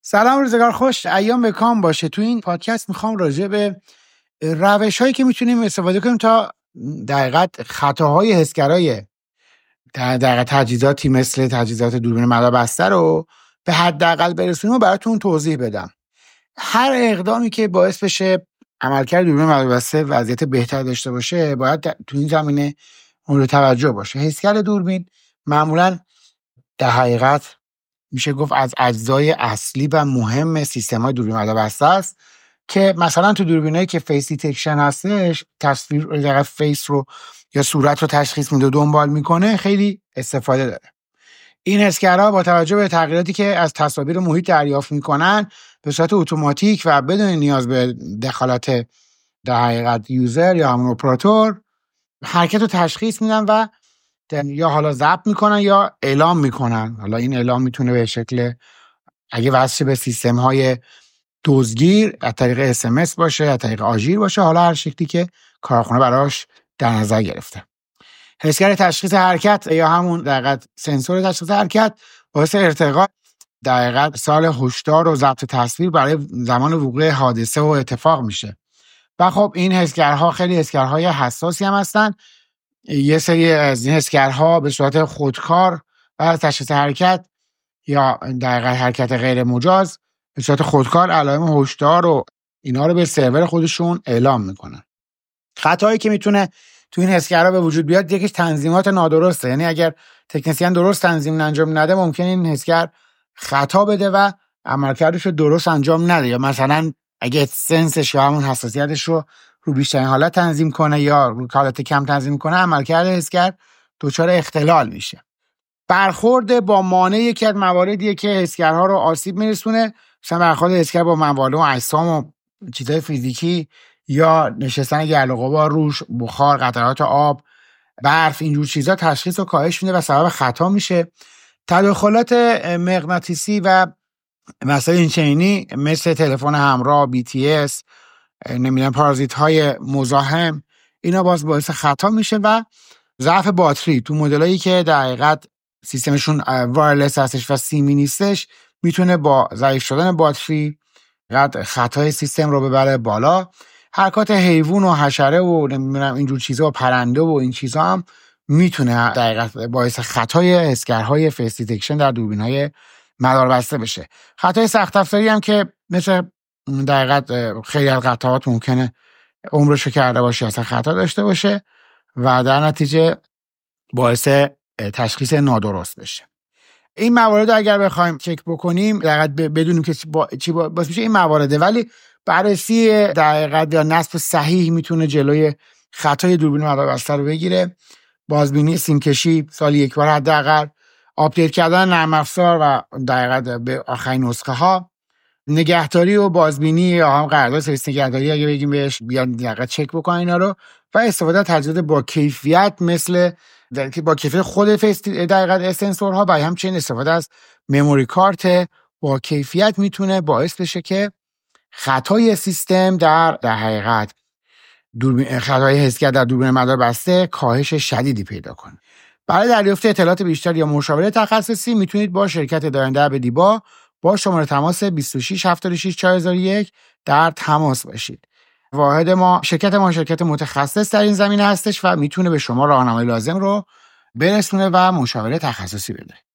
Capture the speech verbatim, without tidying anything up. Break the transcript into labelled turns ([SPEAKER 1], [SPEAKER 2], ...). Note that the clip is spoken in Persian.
[SPEAKER 1] سلام، روزگار خوش، ایام به کام باشه. تو این پادکست میخوام راجع به روش هایی که میتونیم استفاده کنیم تا دقیقاً خطاهای حسگرای دقیقاً تجهیزاتی مثل تجهیزات دوربین مداربسته رو به حداقل برسونیم و براتون توضیح بدم. هر اقدامی که باعث بشه عملکرد دوربین مداربسته وضعیت بهتر داشته باشه باید تو این زمینه مورد توجه باشه. حسگر دوربین معمولاً در حقیقت میشه گفت از اجزای اصلی و مهم سیستم‌های دوربین مداربسته است که مثلا تو دوربینایی که فیس دیتکشن هستش، تصویر دقیقاً فیس رو یا صورت رو تشخیص میده و دنبال میکنه، خیلی استفاده داره. این حسگرها با توجه به تغییراتی که از تصاویر محیط دریافت میکنن به صورت اتوماتیک و بدون نیاز به دخالت در حقیقت یوزر یا همون اپراتور حرکت رو تشخیص میدن و یا حالا ضبط میکنن یا اعلام میکنن. حالا این اعلام میتونه به شکل اگه وصل به سیستم های دزدگیر از طریق اس ام اس باشه، از طریق آژیر باشه، حالا هر شکلی که کارخونه براش در نظر گرفته. حسگر تشخیص حرکت یا همون دقیقاً سنسور تشخیص حرکت باعث ارتقا دقیقاً سال هشدار و ضبط تصویر برای زمان وقوع حادثه و اتفاق میشه. و خب این حسگرها خیلی حسگرهای حساسی هم هستن. یه سری از این حسگرها به صورت خودکار برای تشخیص حرکت یا دقیقاً حرکت غیر مجاز به صورت خودکار علائم هشدار و اینا رو به سرور خودشون اعلام میکنن. خطایی که میتونه تو این حسگرها به وجود بیاد یکیش تنظیمات نادرسته. یعنی اگر تکنسین درست تنظیم انجام نده ممکنه این حسگر خطا بده و عملکردش رو درست انجام نده، یا مثلا اگه سنسش یا همون حساسیتش رو رو بیشترین حالت تنظیم کنه یا رو حالت کم تنظیم کنه، عملکرد حسگر دچار اختلال میشه. برخورد با مانع یکی از مواردیه که حسگرها رو آسیب میرسونه. مثلا برخورد حسگر با مواد و اجسام و چیزای فیزیکی یا نشستن گرد و غبار روش، بخار، قطرات آب، برف، اینجور چیزا تشخیص رو کاهش میده و سبب خطا میشه. تداخلات مغناطیسی و مسائل اینچنینی مثل تلفن همراه، بی تی اس، نمیدونم پارازیت های مزاحم، اینا باز باعث خطا میشه. و ضعف باتری تو مدلایی که در حقیقت سیستمشون وایرلس هستش و سیمی نیستش میتونه با ضعیف شدن باتری قد خطای سیستم رو ببره بالا. حرکات حیوان و حشره و نمیدونم اینجور چیزا و پرنده و این چیزا هم میتونه در حقیقت باعث خطای حسگرهای فیس دیتکشن در دوربین‌های مداربسته بشه. خطای سخت افزاری هم که مثل در حقیقت خیلی از قطعات ممکنه عمرشو کرده باشه اصلا خطا داشته باشه و در نتیجه باعث تشخیص نادرست بشه. این موارد اگر بخوایم چک بکنیم در حقیقت بدونیم که با چی باعث میشه این موارده، ولی بررسی در حقیقت یا نصب صحیح میتونه جلوی خطای دوربین مداربسته رو بگیره. بازبینی سیمکشی سال یک بار حداقل، آپدیت کردن نرم افزار و در حقیقت به آخرین نسخه ها، نگهداری و بازبینی یا هم قرارداد سرویس نگهداری اگه بگیم بهش بیان دقیقاً چک بکنن اینا رو، و استفاده از تجهیزات با کیفیت مثل که با کیفیت خود فیس دقیقاً سنسورها و همچنین استفاده از مموری کارت با کیفیت میتونه باعث بشه که خطای سیستم در در حقیقت دوربین خطای حسگر در دوربین مداربسته کاهش شدیدی پیدا کنه. برای دریافت اطلاعات بیشتر یا مشاوره تخصصی میتونید با شرکت داینده به دیبا با شماره تماس بیست و شش هفتاد و شش چهار هزار و یک در تماس باشید. واحد ما شرکت ما شرکت متخصص در این زمینه هستش و میتونه به شما راهنمایی لازم رو برسونه و مشاوره تخصصی بده.